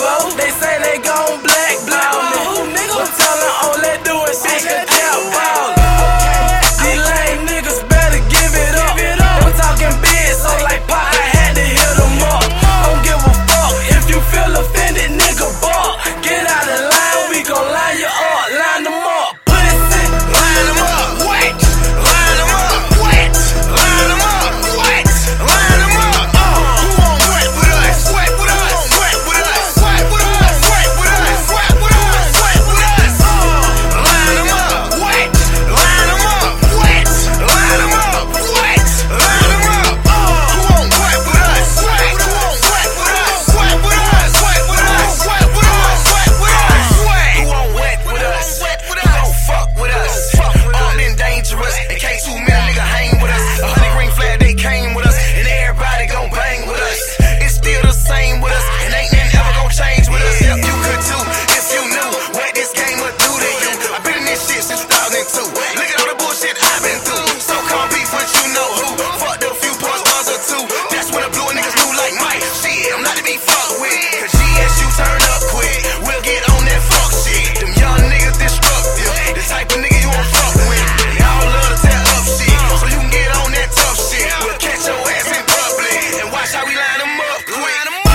blow. They say they gon' black blow me, but tell them all they do is shake a jab ball. These lame niggas better give it up. I'm talking big, so like Pop, I had to hit them up. Don't give a fuck if you feel offended, nigga, buck. Get out of line, we gon' line you up, line them up. Pussy, line them up, wait, line them up, wait, line them up, wait, line them up. Who want wet with us? Wet with us, wet with us, wet with us, wet with us, wet with us, wet with us. Line them up, wait, line them up, wait, line them up, wait, line them up. Who want wet with us? Wait, who want wet with us? Wet with us, wet with us, wet with us, wet with us. Who want wet with us? Wet with us. Don't fuck with us. Armed and dangerous. In case too many niggas hang with us. 100 green flag, they came with us, and everybody gon' bang with us. It's still the same with us, and ain't nothing ever gon' change with us. Yep, you could too if you knew what this game would do to you. I've been in this shit since 2002. Look at all the bullshit I've been through. So called beef with you know who. Fucked a few points, ones or two. That's when the blue niggas move like Mike. Shit, I'm not to be fucked with. Cause GSU turn up quick. We'll get on that fuck shit. Them young niggas destructive. The type of nigga you won't fuck with. They all love to tear up shit. So you can get on that tough shit. We'll catch your ass in public. And watch how we line them up quick.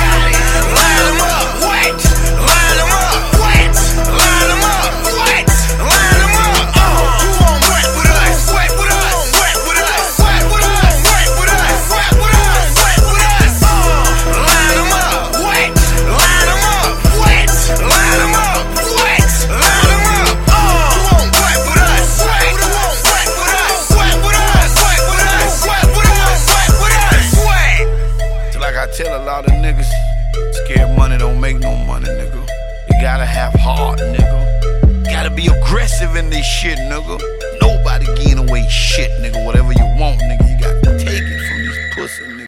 Line them up, wait. Line them up, wait. Line them up, wait. Line them up. Who want wet with us? Wet with us. Wet with us. Wet with us. Wet with us. Wet with us. Wet with us. Line them up, wait. Line them up, wait. Line them up, wait. Line them up. Who want wet with us? Wait. Who want wet with us? Wet with us. Wet with us. Wet with us. Wet with us. Wait. It's like I tell a lot of niggas, scared money don't make no money, nigga. You gotta have heart, nigga. Gotta be aggressive in this shit, nigga. Nobody giving away shit, nigga. Whatever you want, nigga, you gotta take it from these pussy niggas.